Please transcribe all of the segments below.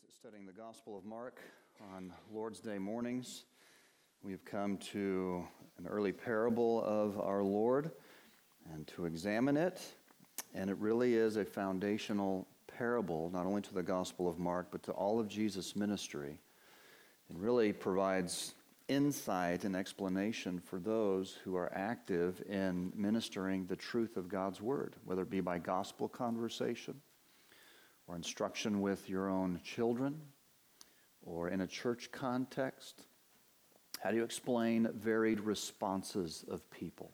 Studying the Gospel of Mark on Lord's Day mornings. We have come to an early parable of our Lord and to examine it. And it really is a foundational parable, not only to the Gospel of Mark, but to all of Jesus' ministry. It really provides insight and explanation for those who are active in ministering the truth of God's Word, whether it be by gospel conversation, or instruction with your own children, or in a church context. How do you explain varied responses of people?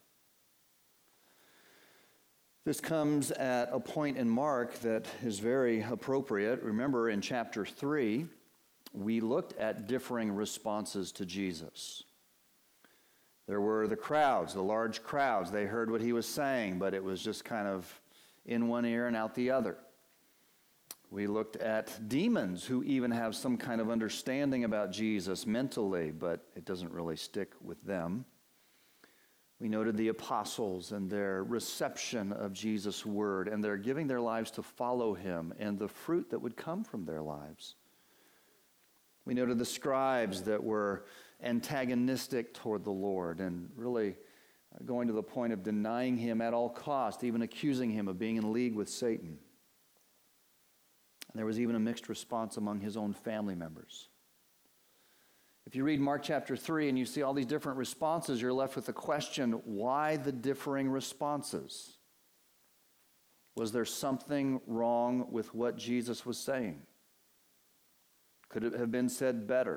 This comes at a point in Mark that is very appropriate. Remember, in chapter 3, we looked at differing responses to Jesus. There were the crowds, the large crowds. They heard what he was saying, but it was just kind of in one ear and out the other. We looked at demons who even have some kind of understanding about Jesus mentally, but it doesn't really stick with them. We noted the apostles and their reception of Jesus' word and their giving their lives to follow him and the fruit that would come from their lives. We noted the scribes that were antagonistic toward the Lord and really going to the point of denying him at all cost, even accusing him of being in league with Satan. And there was even a mixed response among his own family members. If you read Mark chapter 3 and you see all these different responses, you're left with the question, why the differing responses? Was there something wrong with what Jesus was saying? Could it have been said better?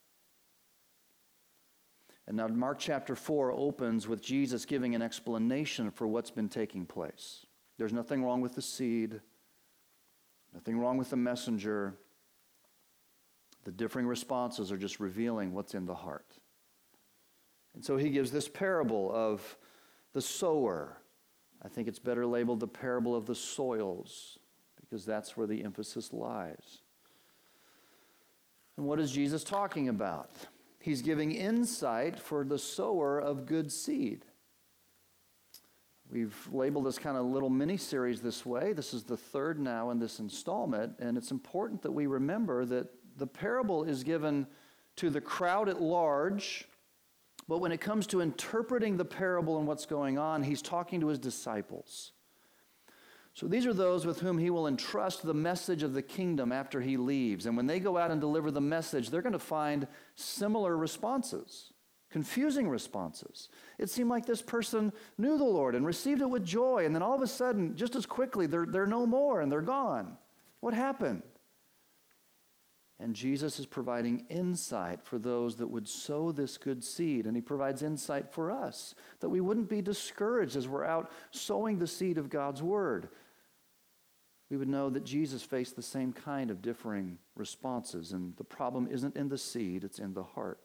And now Mark chapter 4 opens with Jesus giving an explanation for what's been taking place. There's nothing wrong with the seed. Nothing wrong with the messenger. The differing responses are just revealing what's in the heart. And so he gives this parable of the sower. I think it's better labeled the parable of the soils, because that's where the emphasis lies. And what is Jesus talking about? He's giving insight for the sower of good seed. We've labeled this kind of little mini-series this way. This is the third now in this installment, and it's important that we remember that the parable is given to the crowd at large, but when it comes to interpreting the parable and what's going on, he's talking to his disciples. So these are those with whom he will entrust the message of the kingdom after he leaves, and when they go out and deliver the message, they're going to find similar responses. Confusing responses. It seemed like this person knew the Lord and received it with joy, and then all of a sudden, just as quickly, they're no more and they're gone. What happened? And Jesus is providing insight for those that would sow this good seed, and he provides insight for us, that we wouldn't be discouraged as we're out sowing the seed of God's word. We would know that Jesus faced the same kind of differing responses, and the problem isn't in the seed, it's in the heart.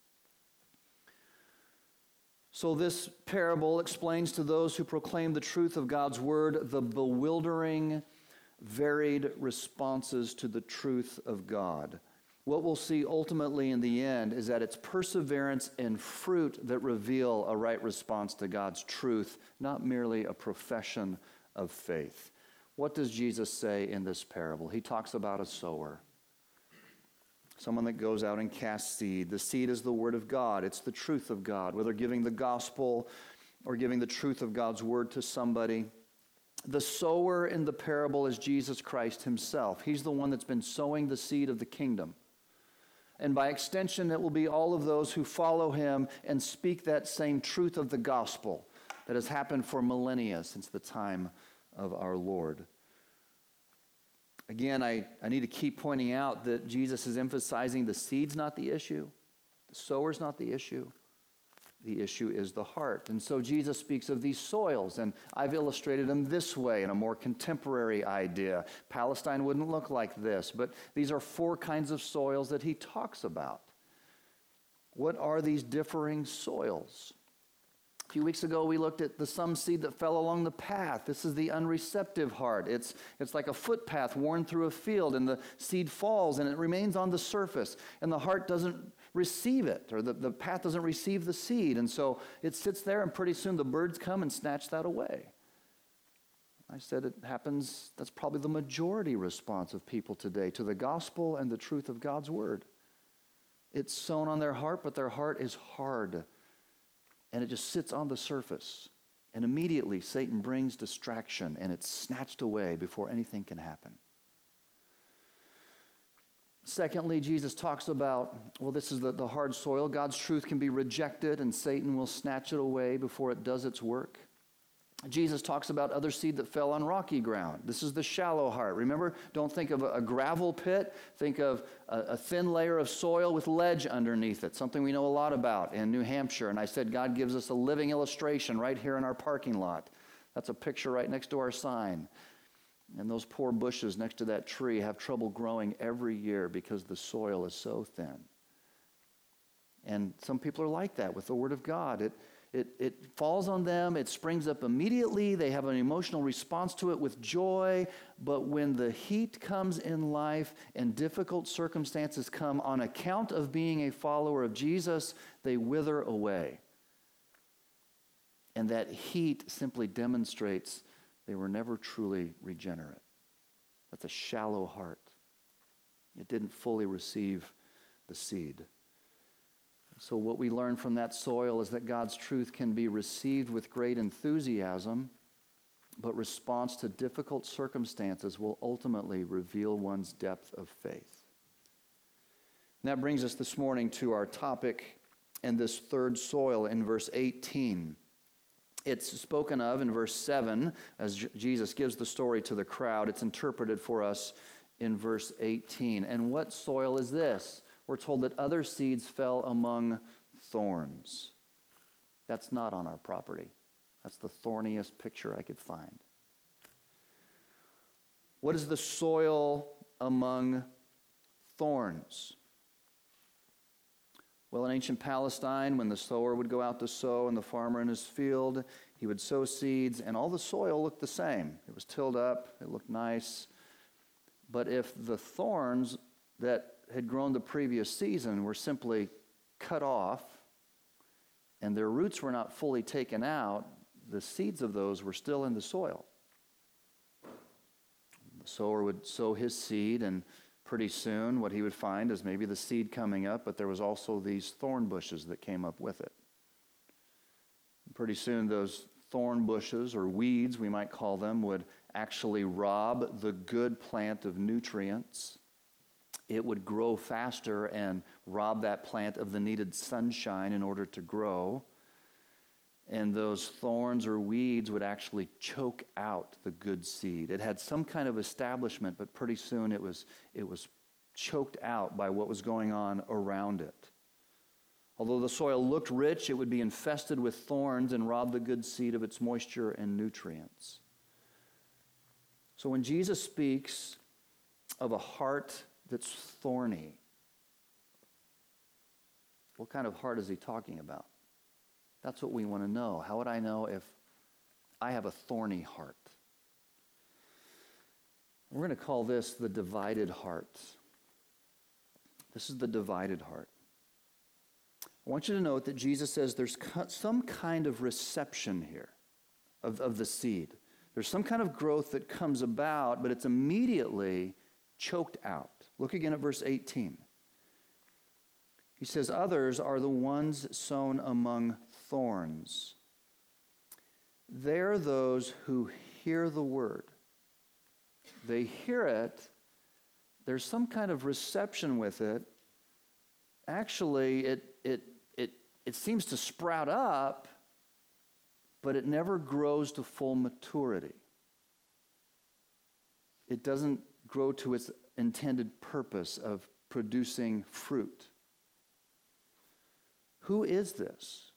So this parable explains to those who proclaim the truth of God's word the bewildering, varied responses to the truth of God. What we'll see ultimately in the end is that it's perseverance and fruit that reveal a right response to God's truth, not merely a profession of faith. What does Jesus say in this parable? He talks about a sower. Someone that goes out and casts seed. The seed is the word of God. It's the truth of God. Whether giving the gospel or giving the truth of God's word to somebody. The sower in the parable is Jesus Christ himself. He's the one that's been sowing the seed of the kingdom. And by extension, it will be all of those who follow him and speak that same truth of the gospel that has happened for millennia since the time of our Lord. Again, I need to keep pointing out that Jesus is emphasizing the seed's not the issue. The sower's not the issue. The issue is the heart. And so Jesus speaks of these soils, and I've illustrated them this way in a more contemporary idea. Palestine wouldn't look like this, but these are 4 kinds of soils that he talks about. What are these differing soils? A few weeks ago, we looked at some seed that fell along the path. This is the unreceptive heart. It's like a footpath worn through a field, and the seed falls, and it remains on the surface, and the heart doesn't receive it, or the path doesn't receive the seed, and so it sits there, and pretty soon the birds come and snatch that away. I said it happens, that's probably the majority response of people today to the gospel and the truth of God's word. It's sown on their heart, but their heart is hard. And it just sits on the surface. And immediately Satan brings distraction and it's snatched away before anything can happen. Secondly, Jesus talks about, well, this is the hard soil. God's truth can be rejected and Satan will snatch it away before it does its work. Jesus talks about other seed that fell on rocky ground. This is the shallow heart. Remember, don't think of a gravel pit. Think of a thin layer of soil with ledge underneath it, something we know a lot about in New Hampshire. And I said God gives us a living illustration right here in our parking lot. That's a picture right next to our sign. And those poor bushes next to that tree have trouble growing every year because the soil is so thin. And some people are like that with the Word of God. It falls on them, it springs up immediately, they have an emotional response to it with joy, but when the heat comes in life and difficult circumstances come on account of being a follower of Jesus, they wither away. And that heat simply demonstrates they were never truly regenerate. That's a shallow heart. It didn't fully receive the seed. So what we learn from that soil is that God's truth can be received with great enthusiasm, but response to difficult circumstances will ultimately reveal one's depth of faith. And that brings us this morning to our topic and this third soil in verse 18. It's spoken of in verse 7 as Jesus gives the story to the crowd. It's interpreted for us in verse 18. And what soil is this? We're told that other seeds fell among thorns. That's not on our property. That's the thorniest picture I could find. What is the soil among thorns? Well, in ancient Palestine, when the sower would go out to sow and the farmer in his field, he would sow seeds, and all the soil looked the same. It was tilled up, it looked nice. But if the thorns that had grown the previous season were simply cut off and their roots were not fully taken out, the seeds of those were still in the soil. The sower would sow his seed, and pretty soon what he would find is maybe the seed coming up, but there was also these thorn bushes that came up with it. And pretty soon those thorn bushes, or weeds we might call them, would actually rob the good plant of nutrients. It would grow faster and rob that plant of the needed sunshine in order to grow. And those thorns or weeds would actually choke out the good seed. It had some kind of establishment, but pretty soon it was choked out by what was going on around it. Although the soil looked rich, it would be infested with thorns and rob the good seed of its moisture and nutrients. So when Jesus speaks of a heart that's thorny, what kind of heart is he talking about? That's what we want to know. How would I know if I have a thorny heart? We're going to call this the divided heart. This is the divided heart. I want you to note that Jesus says there's some kind of reception here of the seed. There's some kind of growth that comes about, but it's immediately choked out. Look again at verse 18. He says, others are the ones sown among thorns. They're those who hear the word. They hear it. There's some kind of reception with it. Actually, it seems to sprout up, but it never grows to full maturity. It doesn't grow to its intended purpose of producing fruit. Who is this?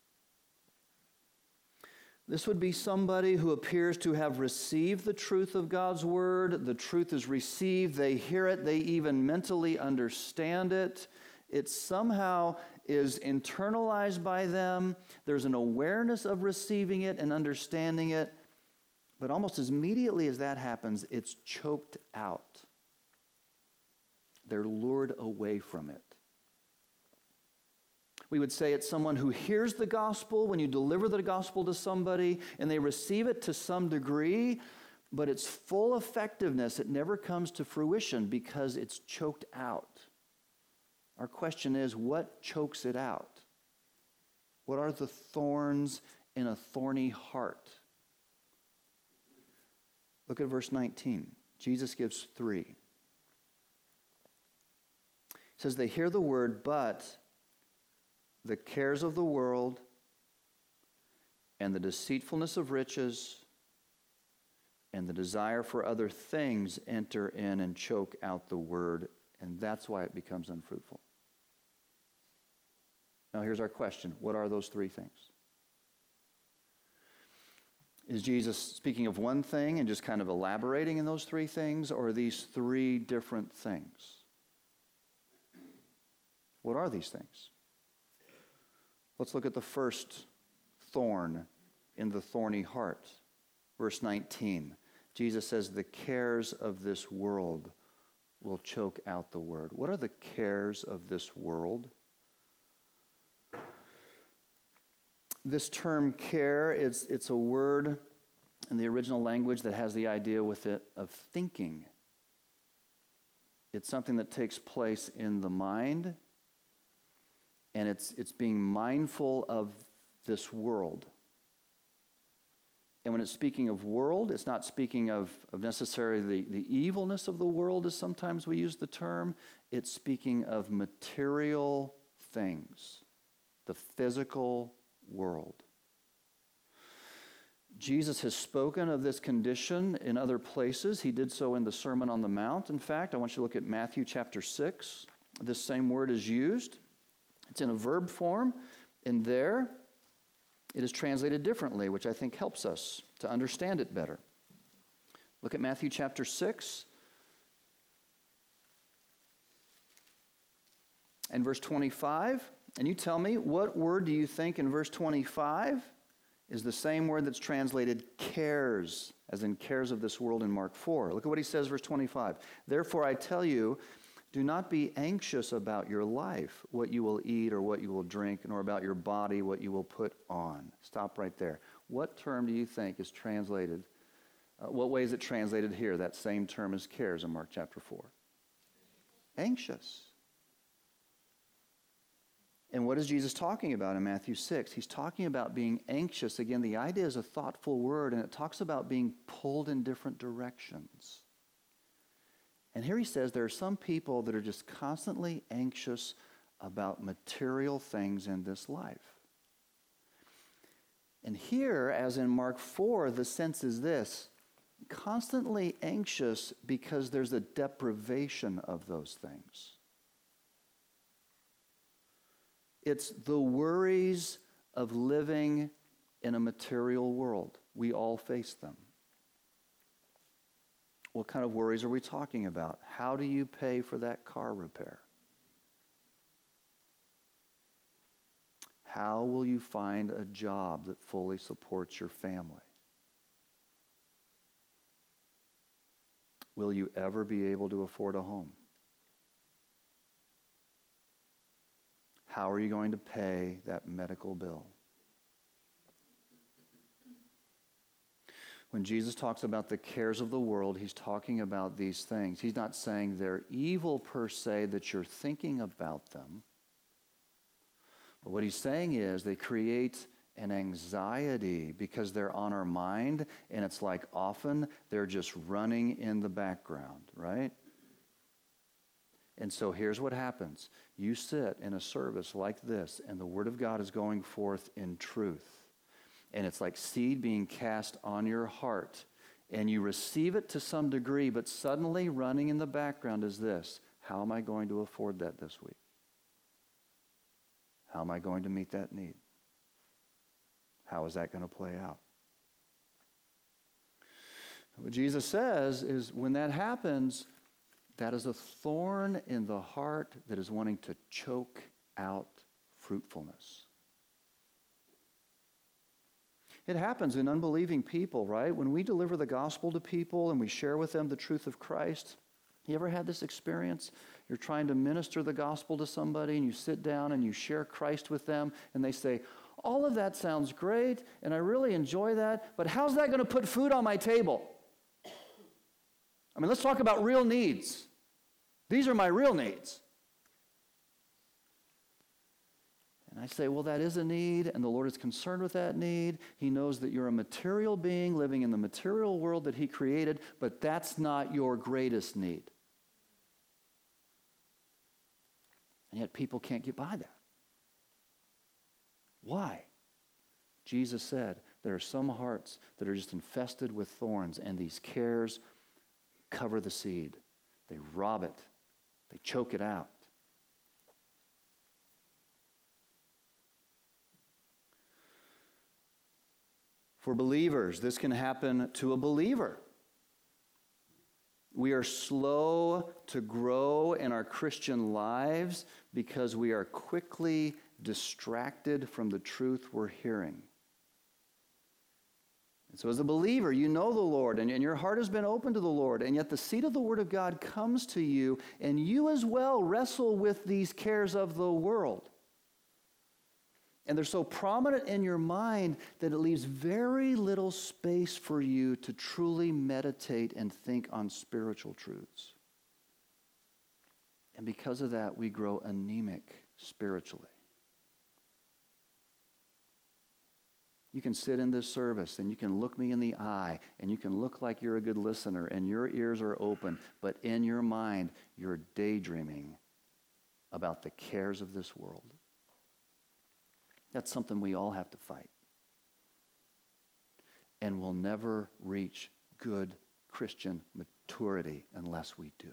This would be somebody who appears to have received the truth of God's word. The truth is received. They hear it. They even mentally understand it. It somehow is internalized by them. There's an awareness of receiving it and understanding it. But almost as immediately as that happens, it's choked out. They're lured away from it. We would say it's someone who hears the gospel when you deliver the gospel to somebody and they receive it to some degree, but its full effectiveness, it never comes to fruition because it's choked out. Our question is, what chokes it out? What are the thorns in a thorny heart? Look at verse 19. Jesus gives 3. He says, they hear the word, but the cares of the world and the deceitfulness of riches and the desire for other things enter in and choke out the word, and that's why it becomes unfruitful. Now here's our question. What are those 3 things? Is Jesus speaking of one thing and just kind of elaborating in those 3 things, or are these 3 different things? What are these things? Let's look at the first thorn in the thorny heart. Verse 19. Jesus says, the cares of this world will choke out the word. What are the cares of this world? This term care, it's a word in the original language that has the idea with it of thinking. It's something that takes place in the mind, and it's being mindful of this world. And when it's speaking of world, it's not speaking of necessarily the evilness of the world, as sometimes we use the term. It's speaking of material things, the physical world. Jesus has spoken of this condition in other places. He did so in the Sermon on the Mount. In fact, I want you to look at Matthew chapter 6. This same word is used. It's in a verb form. And there, it is translated differently, which I think helps us to understand it better. Look at Matthew chapter 6 and verse 25. And you tell me, what word do you think in verse 25 is the same word that's translated cares, as in cares of this world in Mark 4? Look at what he says, verse 25. Therefore I tell you, do not be anxious about your life, what you will eat or what you will drink, nor about your body, what you will put on. Stop right there. What term do you think is translated? What way is it translated here? That same term as cares in Mark chapter 4. Anxious. And what is Jesus talking about in Matthew 6? He's talking about being anxious. Again, the idea is a thoughtful word, and it talks about being pulled in different directions. And here he says there are some people that are just constantly anxious about material things in this life. And here, as in Mark 4, the sense is this: constantly anxious because there's a deprivation of those things. It's the worries of living in a material world. We all face them. What kind of worries are we talking about? How do you pay for that car repair? How will you find a job that fully supports your family? Will you ever be able to afford a home? How are you going to pay that medical bill? When Jesus talks about the cares of the world, he's talking about these things. He's not saying they're evil per se, that you're thinking about them. But what he's saying is they create an anxiety because they're on our mind, and it's like often they're just running in the background, right? And so here's what happens. You sit in a service like this, and the Word of God is going forth in truth. And it's like seed being cast on your heart. And you receive it to some degree, but suddenly running in the background is this: how am I going to afford that this week? How am I going to meet that need? How is that going to play out? What Jesus says is when that happens, that is a thorn in the heart that is wanting to choke out fruitfulness. It happens in unbelieving people, right? When we deliver the gospel to people and we share with them the truth of Christ, you ever had this experience? You're trying to minister the gospel to somebody, and you sit down and you share Christ with them, and they say, all of that sounds great, and I really enjoy that, but how's that going to put food on my table? I mean, let's talk about real needs. These are my real needs. And I say, well, that is a need, and the Lord is concerned with that need. He knows that you're a material being living in the material world that He created, but that's not your greatest need. And yet people can't get by that. Why? Jesus said there are some hearts that are just infested with thorns, and these cares cover the seed. They rob it. They choke it out. For believers, this can happen to a believer. We are slow to grow in our Christian lives because we are quickly distracted from the truth we're hearing. And so as a believer, you know the Lord, and your heart has been open to the Lord, and yet the seed of the Word of God comes to you, and you as well wrestle with these cares of the world. And they're so prominent in your mind that it leaves very little space for you to truly meditate and think on spiritual truths. And because of that, we grow anemic spiritually. You can sit in this service and you can look me in the eye and you can look like you're a good listener and your ears are open, but in your mind, you're daydreaming about the cares of this world. That's something we all have to fight. And we'll never reach good Christian maturity unless we do.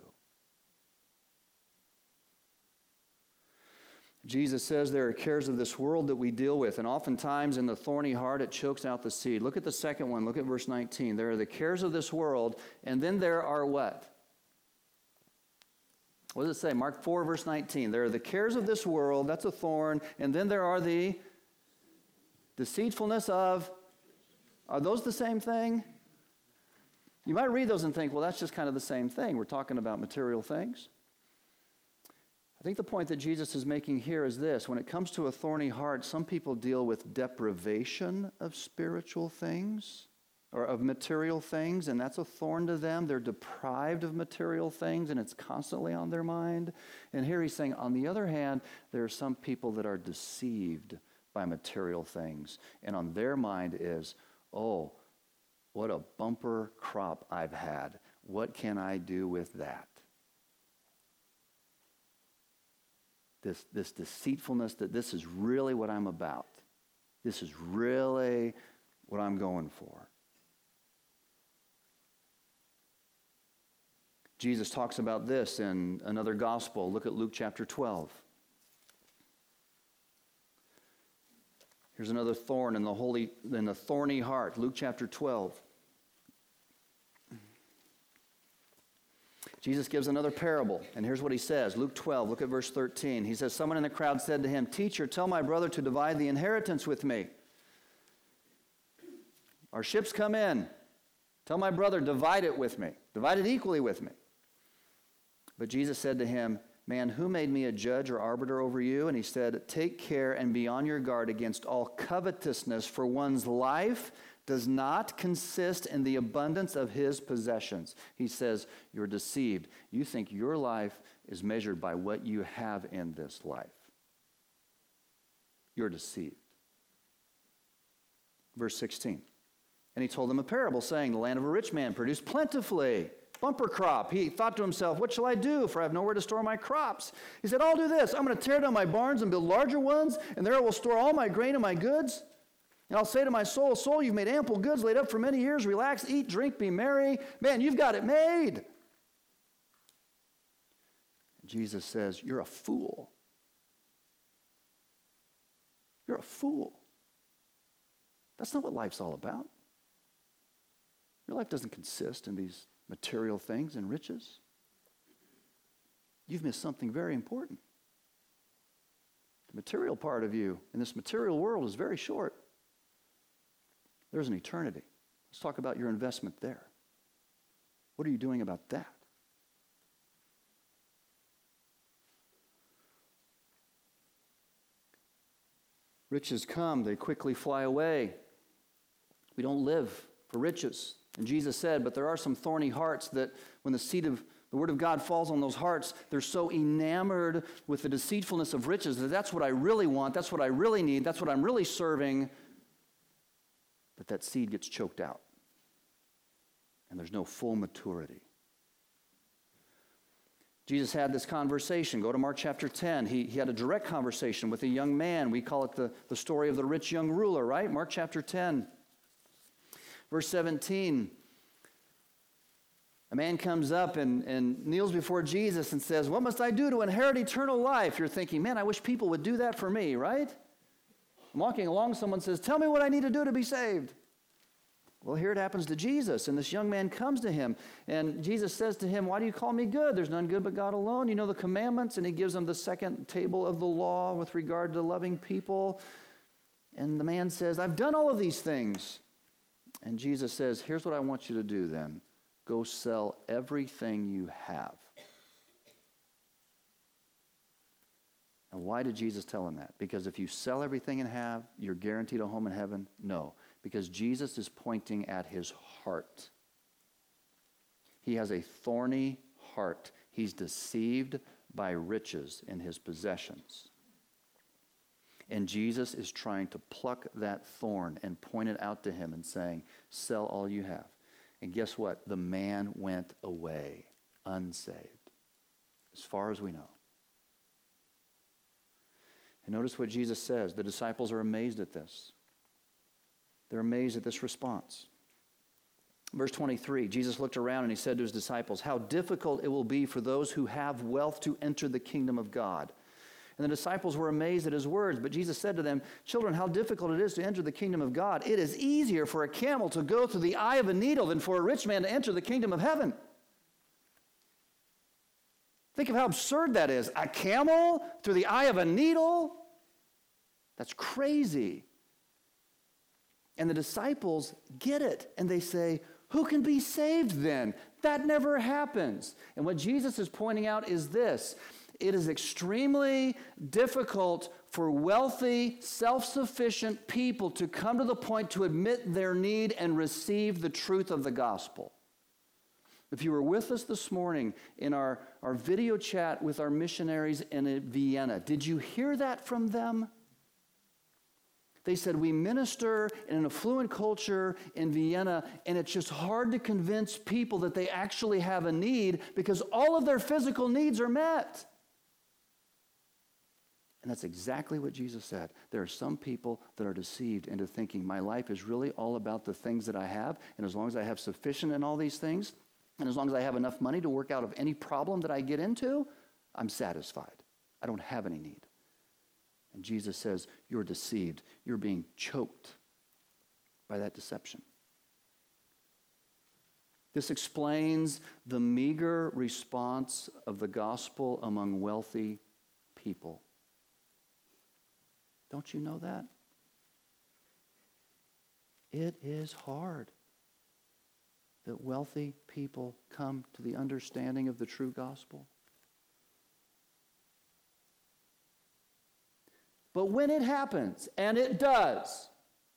Jesus says there are cares of this world that we deal with, and oftentimes in the thorny heart it chokes out the seed. Look at the second one. Look at verse 19. There are the cares of this world, and then there are what? What does it say? Mark 4, verse 19. There are the cares of this world, that's a thorn, and then there are the deceitfulness of, are those the same thing? You might read those and think, well, that's just kind of the same thing. We're talking about material things. I think the point that Jesus is making here is this. When it comes to a thorny heart, some people deal with deprivation of spiritual things or of material things, and that's a thorn to them. They're deprived of material things, and it's constantly on their mind. And here he's saying, on the other hand, there are some people that are deceived by material things, and on their mind is, oh, what a bumper crop I've had. What can I do with that? This deceitfulness that this is really what I'm about. This is really what I'm going for. Jesus talks about this in another gospel. Look at Luke chapter 12. Here's another thorn in the thorny heart. Luke chapter 12. Jesus gives another parable, and here's what he says. Luke 12, look at verse 13. He says, someone in the crowd said to him, "Teacher, tell my brother to divide the inheritance with me. Our ships come in. Tell my brother, divide it with me. Divide it equally with me." But Jesus said to him, "Man, who made me a judge or arbiter over you?" And he said, "Take care and be on your guard against all covetousness, for one's life does not consist in the abundance of his possessions." He says, you're deceived. You think your life is measured by what you have in this life. You're deceived. Verse 16. And he told them a parable, saying, the land of a rich man produced plentifully. Bumper crop. He thought to himself, what shall I do? For I have nowhere to store my crops. He said, I'll do this. I'm going to tear down my barns and build larger ones, and there I will store all my grain and my goods. And I'll say to my soul, soul, you've made ample goods laid up for many years. Relax, eat, drink, be merry. Man, you've got it made. Jesus says, you're a fool. You're a fool. That's not what life's all about. Your life doesn't consist in these material things and riches. You've missed something very important. The material part of you in this material world is very short. There's an eternity. Let's talk about your investment there. What are you doing about that? Riches come, they quickly fly away. We don't live for riches. And Jesus said, but there are some thorny hearts that when the seed of the Word of God falls on those hearts, they're so enamored with the deceitfulness of riches that that's what I really want, that's what I really need, that's what I'm really serving, that seed gets choked out. And there's no full maturity. Jesus had this conversation. Go to Mark chapter 10. He had a direct conversation with a young man. We call it the story of the rich young ruler, right? Mark chapter 10. Verse 17. A man comes up and kneels before Jesus and says, what must I do to inherit eternal life? You're thinking, man, I wish people would do that for me, right? I'm walking along, someone says, tell me what I need to do to be saved. Well, here it happens to Jesus, and this young man comes to him, and Jesus says to him, why do you call me good? There's none good but God alone. You know the commandments, and he gives him the second table of the law with regard to loving people. And the man says, I've done all of these things. And Jesus says, here's what I want you to do then. Go sell everything you have. And why did Jesus tell him that? Because if you sell everything and have, you're guaranteed a home in heaven? No. Because Jesus is pointing at his heart. He has a thorny heart. He's deceived by riches in his possessions. And Jesus is trying to pluck that thorn and point it out to him and saying, sell all you have. And guess what? The man went away unsaved, as far as we know. And notice what Jesus says. The disciples are amazed at this. They're amazed at this response. Verse 23, Jesus looked around and he said to his disciples, how difficult it will be for those who have wealth to enter the kingdom of God. And the disciples were amazed at his words, but Jesus said to them, children, how difficult it is to enter the kingdom of God. It is easier for a camel to go through the eye of a needle than for a rich man to enter the kingdom of heaven. Think of how absurd that is. A camel through the eye of a needle? That's crazy. And the disciples get it, and they say, who can be saved then? That never happens. And what Jesus is pointing out is this. It is extremely difficult for wealthy, self-sufficient people to come to the point to admit their need and receive the truth of the gospel. If you were with us this morning in our video chat with our missionaries in Vienna, did you hear that from them? They said, we minister in an affluent culture in Vienna, and it's just hard to convince people that they actually have a need because all of their physical needs are met. And that's exactly what Jesus said. There are some people that are deceived into thinking my life is really all about the things that I have, and as long as I have sufficient in all these things, and as long as I have enough money to work out of any problem that I get into, I'm satisfied. I don't have any need. And Jesus says, you're deceived. You're being choked by that deception. This explains the meager response of the gospel among wealthy people. Don't you know that? It is hard that wealthy people come to the understanding of the true gospel. But when it happens, and it does,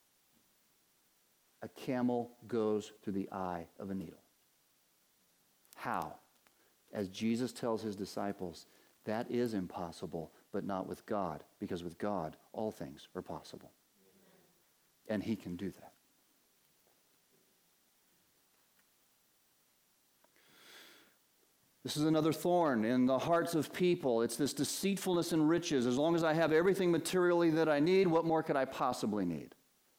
a camel goes through the eye of a needle. How? As Jesus tells his disciples, that is impossible, but not with God, because with God, all things are possible. And he can do that. This is another thorn in the hearts of people. It's this deceitfulness in riches. As long as I have everything materially that I need, what more could I possibly need?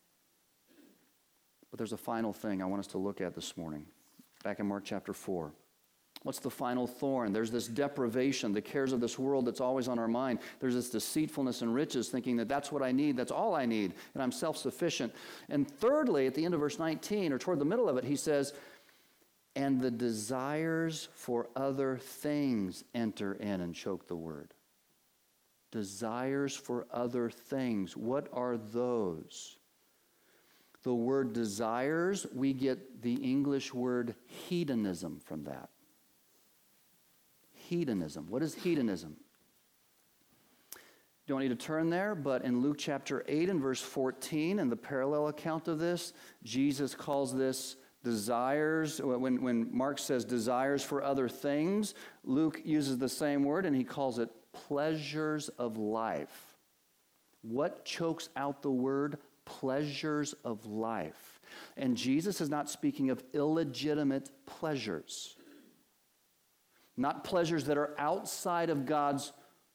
But there's a final thing I want us to look at this morning, back in Mark chapter 4. What's the final thorn? There's this deprivation, the cares of this world that's always on our mind. There's this deceitfulness in riches, thinking that that's what I need, that's all I need, and I'm self-sufficient. And thirdly, at the end of verse 19, or toward the middle of it, he says, and the desires for other things enter in and choke the word. Desires for other things. What are those? The word desires, we get the English word hedonism from that. Hedonism. What is hedonism? You don't need to turn there, but in Luke chapter 8 and verse 14, in the parallel account of this, Jesus calls this desires. When Mark says desires for other things, Luke uses the same word, and he calls it pleasures of life. What chokes out the word pleasures of life? And Jesus is not speaking of illegitimate pleasures. Not pleasures that are outside of God's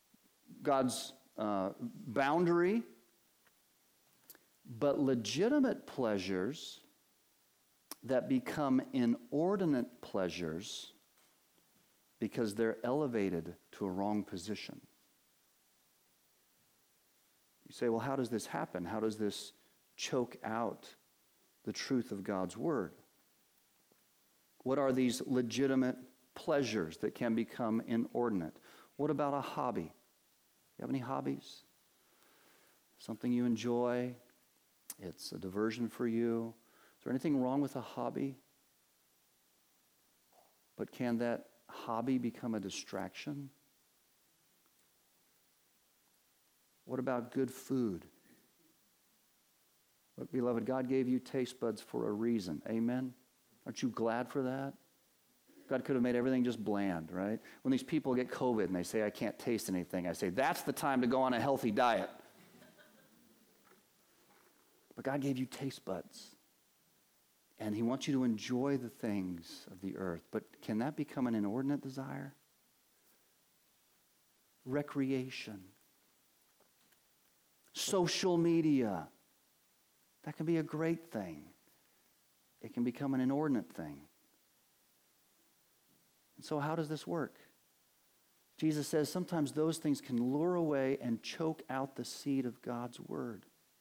boundary, but legitimate pleasures that become inordinate pleasures because they're elevated to a wrong position. You say, well, how does this happen? How does this choke out the truth of God's word? What are these legitimate pleasures that can become inordinate? What about a hobby? You have any hobbies? Something you enjoy? It's a diversion for you. Is there anything wrong with a hobby? But can that hobby become a distraction? What about good food? Look, beloved, God gave you taste buds for a reason. Amen? Aren't you glad for that? God could have made everything just bland, right? When these people get COVID and they say, I can't taste anything, I say, that's the time to go on a healthy diet. But God gave you taste buds. And he wants you to enjoy the things of the earth. But can that become an inordinate desire? Recreation. Social media. That can be a great thing. It can become an inordinate thing. And so how does this work? Jesus says sometimes those things can lure away and choke out the seed of God's word.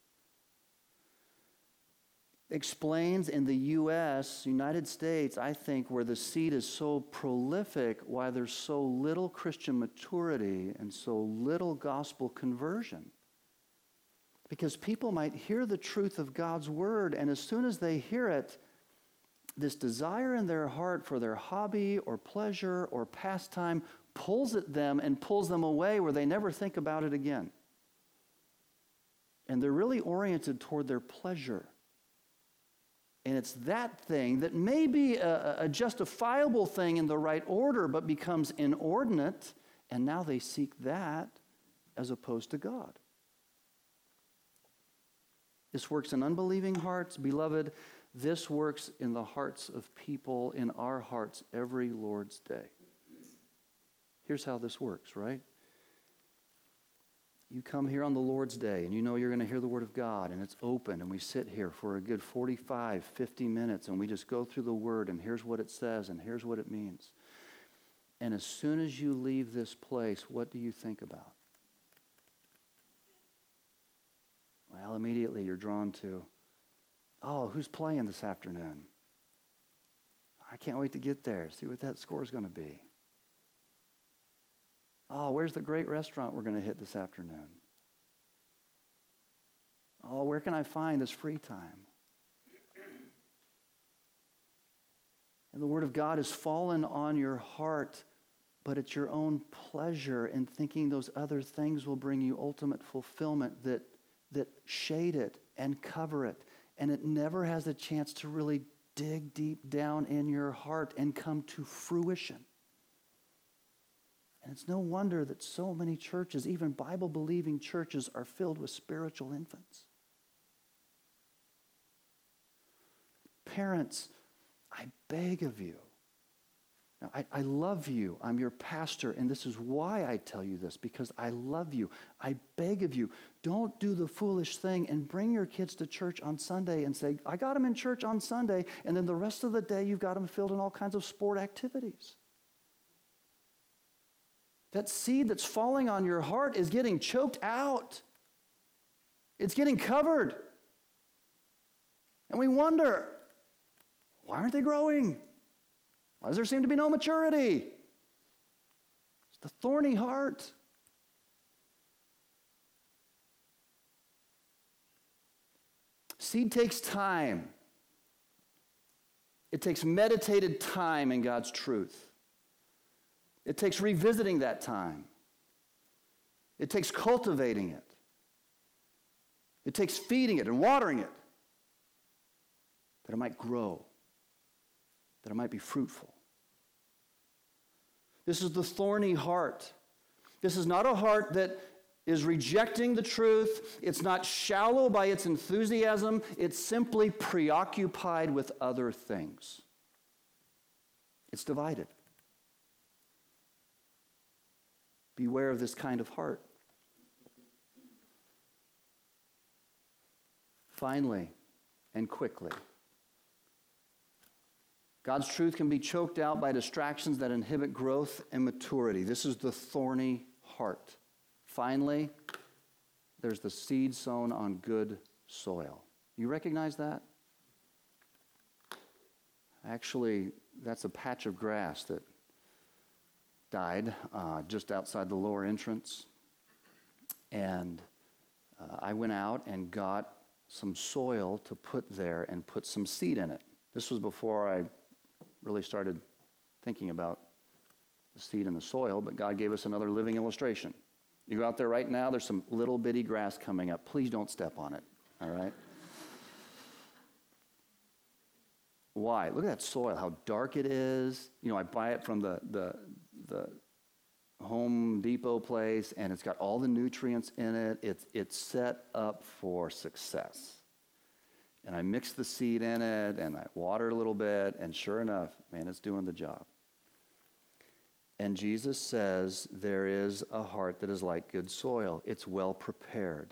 Explains in the United States, I think, where the seed is so prolific, why there's so little Christian maturity and so little gospel conversion. Because people might hear the truth of God's word, and as soon as they hear it, this desire in their heart for their hobby or pleasure or pastime pulls at them and pulls them away where they never think about it again. And they're really oriented toward their pleasure. And it's that thing that may be a justifiable thing in the right order, but becomes inordinate, and now they seek that as opposed to God. This works in unbelieving hearts. Beloved, this works in the hearts of people, in our hearts, every Lord's day. Here's how this works, right? You come here on the Lord's day, and you know you're going to hear the Word of God, and it's open, and we sit here for a good 45, 50 minutes, and we just go through the Word, and here's what it says, and here's what it means. And as soon as you leave this place, what do you think about? Well, immediately you're drawn to, oh, who's playing this afternoon? I can't wait to get there, see what that score is going to be. Oh, where's the great restaurant we're going to hit this afternoon? Oh, where can I find this free time? And the Word of God has fallen on your heart, but it's your own pleasure in thinking those other things will bring you ultimate fulfillment that shade it and cover it. And it never has a chance to really dig deep down in your heart and come to fruition. And it's no wonder that so many churches, even Bible-believing churches, are filled with spiritual infants. Parents, I beg of you. Now, I love you. I'm your pastor, and this is why I tell you this, because I love you. I beg of you, don't do the foolish thing and bring your kids to church on Sunday and say, I got them in church on Sunday, and then the rest of the day you've got them filled in all kinds of sport activities. That seed that's falling on your heart is getting choked out. It's getting covered. And we wonder, why aren't they growing? Why does there seem to be no maturity? It's the thorny heart. Seed takes time. It takes meditated time in God's truth. It takes revisiting that time. It takes cultivating it. It takes feeding it and watering it, that it might grow, that it might be fruitful. This is the thorny heart. This is not a heart that is rejecting the truth. It's not shallow by its enthusiasm. It's simply preoccupied with other things. It's divided. Beware of this kind of heart. Finally and quickly, God's truth can be choked out by distractions that inhibit growth and maturity. This is the thorny heart. Finally, there's the seed sown on good soil. You recognize that? Actually, that's a patch of grass that died just outside the lower entrance. And I went out and got some soil to put there and put some seed in it. This was before I really started thinking about the seed in the soil, but God gave us another living illustration. You go out there right now, there's some little bitty grass coming up. Please don't step on it, all right? Why? Look at that soil, how dark it is. You know, I buy it from the Home Depot place, and it's got all the nutrients in it. It's set up for success. And I mix the seed in it, and I water it a little bit, and sure enough, man, it's doing the job. And Jesus says there is a heart that is like good soil. It's well prepared.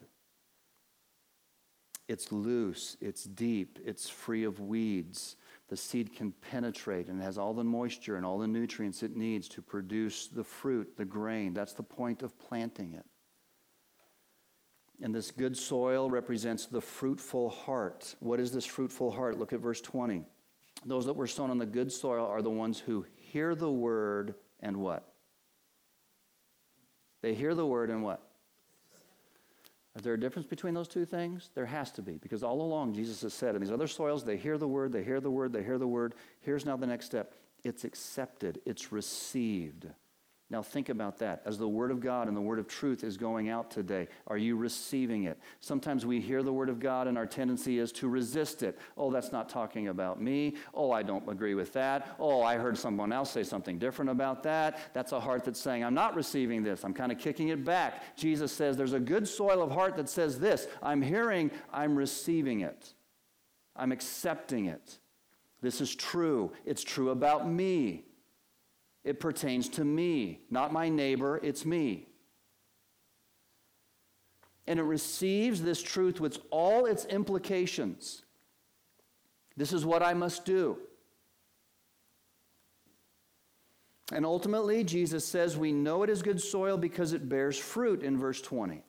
It's loose, it's deep, it's free of weeds. The seed can penetrate and has all the moisture and all the nutrients it needs to produce the fruit, the grain. That's the point of planting it. And this good soil represents the fruitful heart. What is this fruitful heart? Look at verse 20. Those that were sown on the good soil are the ones who hear the word and what? They hear the word and what? Is there a difference between those two things? There has to be, because all along Jesus has said, in these other soils, they hear the word, they hear the word, they hear the word. Here's now the next step. It's accepted. It's received. Now think about that. As the word of God and the word of truth is going out today, are you receiving it? Sometimes we hear the word of God and our tendency is to resist it. Oh, that's not talking about me. Oh, I don't agree with that. Oh, I heard someone else say something different about that. That's a heart that's saying, I'm not receiving this. I'm kind of kicking it back. Jesus says there's a good soil of heart that says this. I'm hearing, I'm receiving it. I'm accepting it. This is true. It's true about me. It pertains to me, not my neighbor, it's me. And it receives this truth with all its implications. This is what I must do. And ultimately, Jesus says we know it is good soil because it bears fruit in verse 20.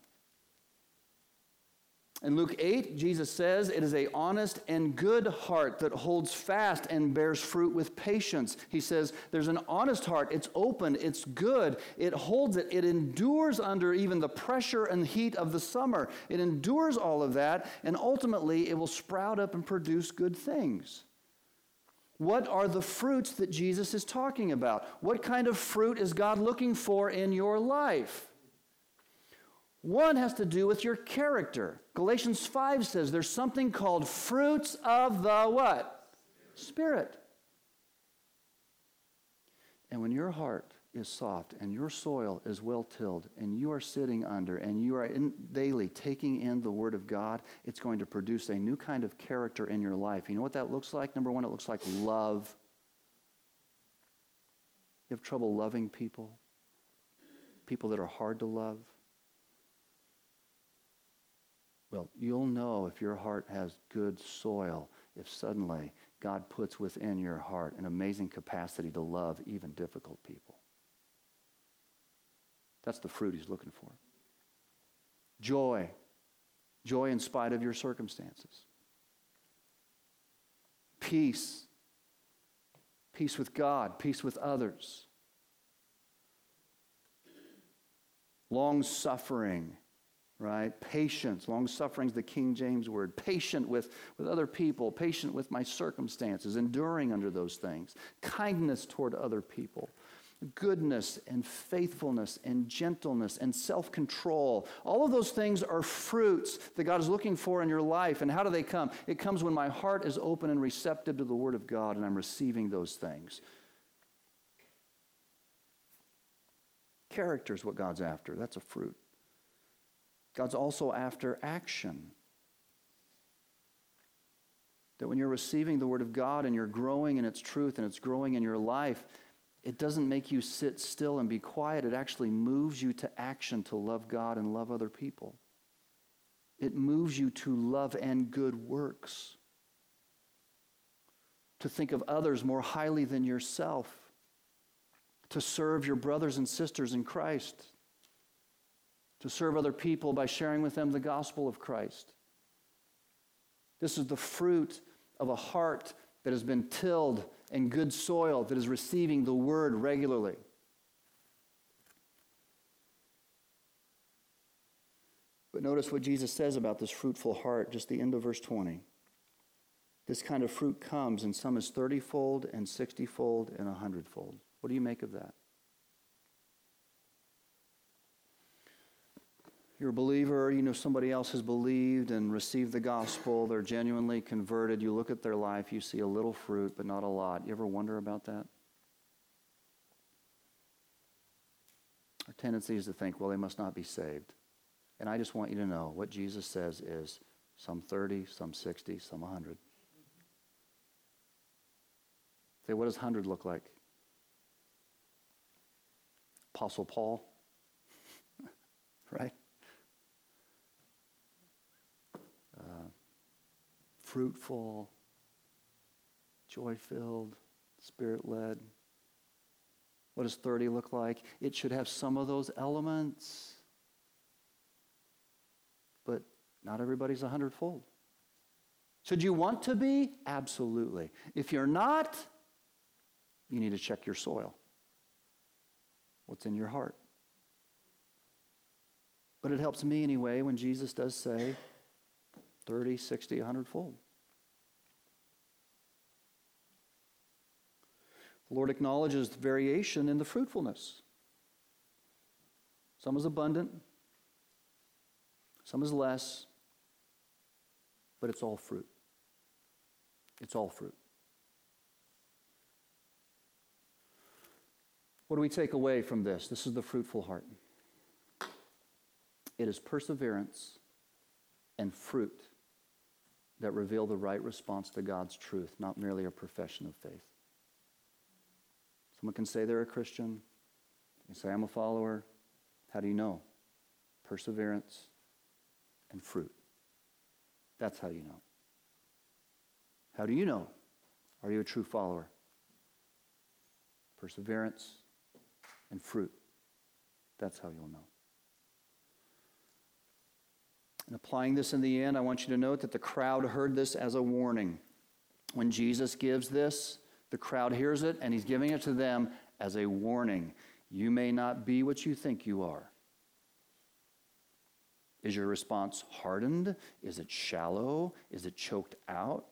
In Luke 8, Jesus says it is an honest and good heart that holds fast and bears fruit with patience. He says there's an honest heart. It's open. It's good. It holds it. It endures under even the pressure and heat of the summer. It endures all of that, and ultimately it will sprout up and produce good things. What are the fruits that Jesus is talking about? What kind of fruit is God looking for in your life? One has to do with your character. Galatians 5 says there's something called fruits of the what? Spirit. And when your heart is soft and your soil is well tilled and you are sitting under and you are daily taking in the Word of God, it's going to produce a new kind of character in your life. You know what that looks like? Number one, it looks like love. You have trouble loving people? People that are hard to love? Well, you'll know if your heart has good soil, if suddenly God puts within your heart an amazing capacity to love even difficult people. That's the fruit he's looking for. Joy. Joy in spite of your circumstances. Peace. Peace with God. Peace with others. Long-suffering. Right? Patience. Long-suffering is the King James word. Patient with other people. Patient with my circumstances. Enduring under those things. Kindness toward other people. goodness and faithfulness and gentleness and self-control. All of those things are fruits that God is looking for in your life. And how do they come? It comes when my heart is open and receptive to the Word of God and I'm receiving those things. Character is what God's after. That's a fruit. God's also after action. That when you're receiving the Word of God and you're growing in its truth and it's growing in your life, it doesn't make you sit still and be quiet. It actually moves you to action to love God and love other people. It moves you to love and good works. To think of others more highly than yourself. To serve your brothers and sisters in Christ. To serve other people by sharing with them the gospel of Christ. This is the fruit of a heart that has been tilled in good soil, that is receiving the Word regularly. But notice what Jesus says about this fruitful heart, just the end of verse 20. This kind of fruit comes, and some is 30-fold and 60-fold and 100-fold. What do you make of that? You're a believer, you know somebody else has believed and received the gospel, they're genuinely converted, you look at their life, you see a little fruit, but not a lot. You ever wonder about that? Our tendency is to think, well, they must not be saved. And I just want you to know, what Jesus says is some 30, some 60, some 100. Say, what does 100 look like? Apostle Paul, right? Fruitful, joy-filled, Spirit-led. What does 30 look like? It should have some of those elements. But not everybody's 100-fold. Should you want to be? Absolutely. If you're not, you need to check your soil. What's in your heart? But it helps me anyway when Jesus does say 30, 60, 100-fold. The Lord acknowledges the variation in the fruitfulness. Some is abundant, some is less, but it's all fruit. It's all fruit. What do we take away from this? This is the fruitful heart. It is perseverance and fruit that reveal the right response to God's truth, not merely a profession of faith. Someone can say they're a Christian. You say, I'm a follower. How do you know? Perseverance and fruit. That's how you know. How do you know? Are you a true follower? Perseverance and fruit. That's how you'll know. And applying this in the end, I want you to note that the crowd heard this as a warning. When Jesus gives this, the crowd hears it, and he's giving it to them as a warning. You may not be what you think you are. Is your response hardened? Is it shallow? Is it choked out?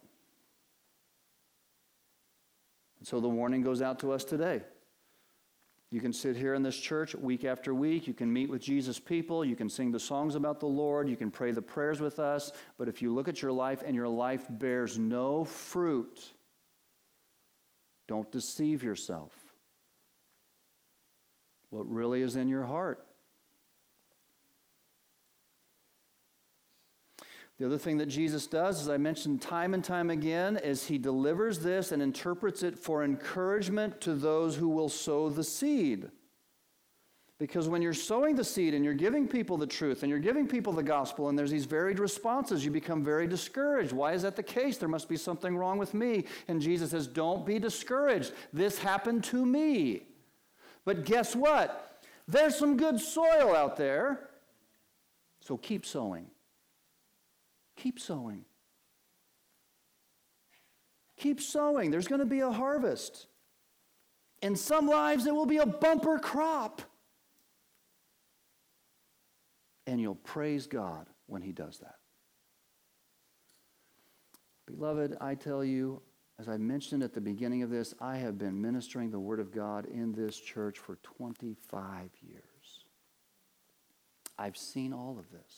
And so the warning goes out to us today. You can sit here in this church week after week. You can meet with Jesus' people. You can sing the songs about the Lord. You can pray the prayers with us. But if you look at your life and your life bears no fruit, don't deceive yourself. What really is in your heart? The other thing that Jesus does, as I mentioned time and time again, is he delivers this and interprets it for encouragement to those who will sow the seed. Because when you're sowing the seed and you're giving people the truth and you're giving people the gospel and there's these varied responses, you become very discouraged. Why is that the case? There must be something wrong with me. And Jesus says, don't be discouraged. This happened to me. But guess what? There's some good soil out there. So keep sowing. Keep sowing. Keep sowing. There's going to be a harvest. In some lives, it will be a bumper crop. And you'll praise God when he does that. Beloved, I tell you, As I mentioned at the beginning of this, I have been ministering the Word of God in this church for 25 years. I've seen all of this.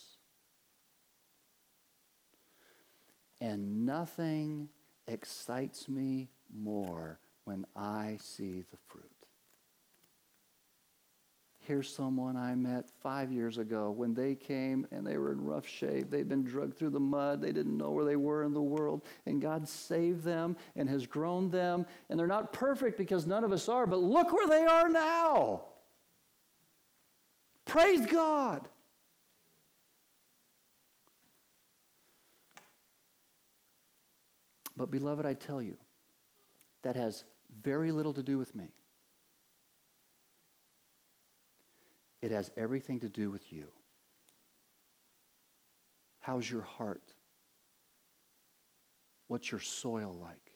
And nothing excites me more when I see the fruit. Here's someone I met 5 years ago when they came and they were in rough shape. They'd been dragged through the mud. They didn't know where they were in the world. And God saved them and has grown them. And they're not perfect because none of us are, but look where they are now. Praise God. But beloved, I tell you, that has very little to do with me. It has everything to do with you. How's your heart? What's your soil like?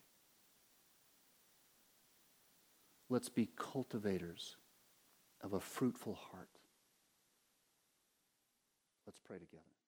Let's be cultivators of a fruitful heart. Let's pray together.